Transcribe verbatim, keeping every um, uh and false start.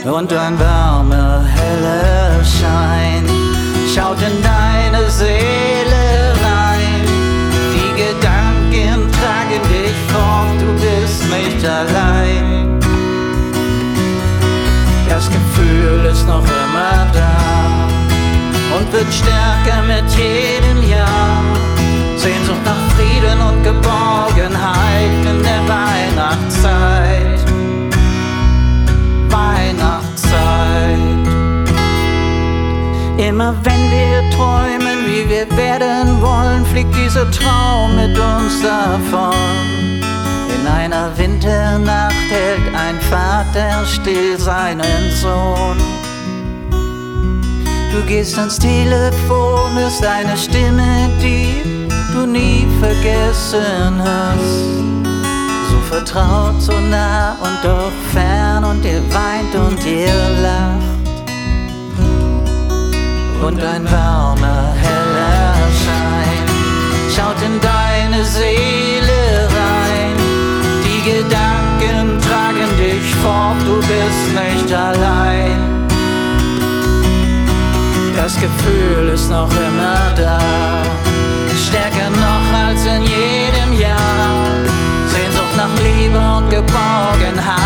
und ein warmer, heller Schein schaut in deine Seele rein. Die Gedanken tragen dich fort, du bist nicht allein. Das Gefühl ist noch immer da und wird stärker mit jedem Jahr. Sehnsucht nach Frieden und Geborgenheit in der Weihnachtszeit. Weihnachtszeit. Immer wenn wir träumen, wie wir werden wollen, fliegt dieser Traum mit uns davon. In einer Winternacht hält ein Vater still seinen Sohn. Du gehst ans Telefon, hörst eine Stimme, die du nie vergessen hast. So vertraut, so nah und doch fern, und ihr weint und ihr lacht. Und ein warmer, heller Schein schaut in deine Seele rein. Die Gedanken tragen dich fort, du bist nicht allein. Das Gefühl ist noch immer da, stärker noch als in jedem Jahr. Sehnsucht nach Liebe und Geborgenheit.